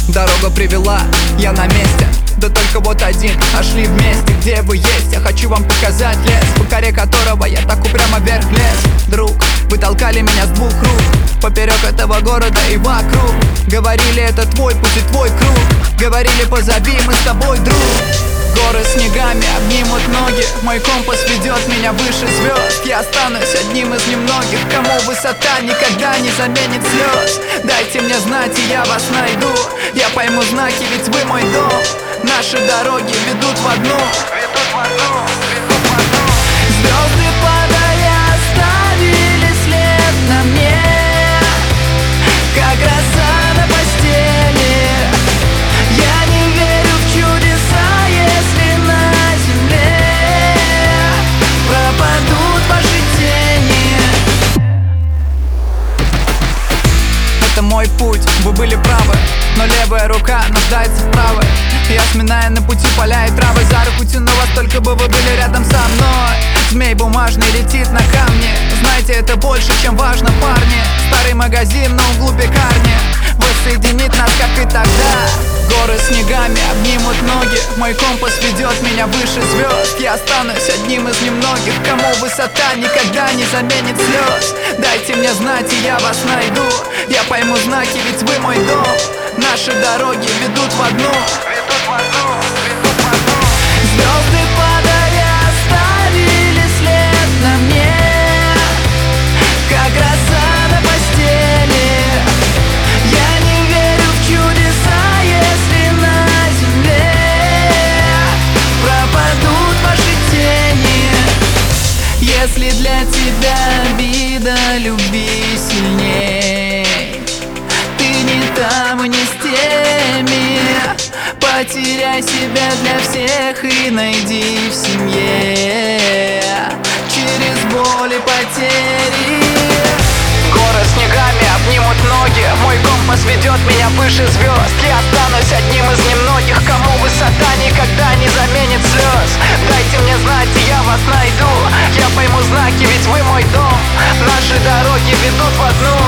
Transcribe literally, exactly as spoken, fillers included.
Дорога привела, я на месте. Да только вот один, а шли вместе. Где вы есть? Я хочу вам показать лес, по коре которого я так упрямо вверх лез. Друг, вы толкали меня с двух рук поперек этого города и вокруг. Говорили, это твой путь и твой круг. Говорили, позови, мы с тобой, друг. Горы снегами обнимут ноги, мой компас ведет меня выше звезд. Я останусь одним из немногих, кому высота никогда не заменит слез. Дайте мне знать, и я вас найду. Я пойму знаки, ведь вы мой дом. Наши дороги ведут в одну, ведут в одну, ведут в одну. Звезды падая оставили след на мне, как роса на постели. Я не верю в чудеса, если на земле пропадут ваши тени. Это мой путь, вы были правы, но левая рука нуждается в правой. Я, сминая на пути поля и травы, за руку тяну вас, только бы вы были рядом со мной. Змей бумажный летит на камне. Знаете, это больше, чем важно, парни. Старый магазин на углу пекарни воссоединит нас, как и тогда. Горы снегами обнимут ноги, мой компас ведет меня выше звезд. Я останусь одним из немногих, кому высота никогда не заменит слез. Дайте мне знать, и я вас найду. Я пойму знаки, ведь вы мой дом. Наши дороги ведут в одну, ведут в одну, ведут в одну. Звезды падая оставили след на мне, как роса на постели. Я не верю в чудеса, если на земле пропадут ваши тени. Если для тебя обида любви сильней, ты не там и не с теми. Потеряй себя для всех и найди в семье через боль и потери. Горы снегами обнимут ноги, мой компас ведет меня выше звезд. Я останусь одним из немногих, кому высота никогда не заменит слез. Дайте мне знать, и я вас найду. Я пойму знаки, ведь вы мой дом. Наши дороги ведут в одну,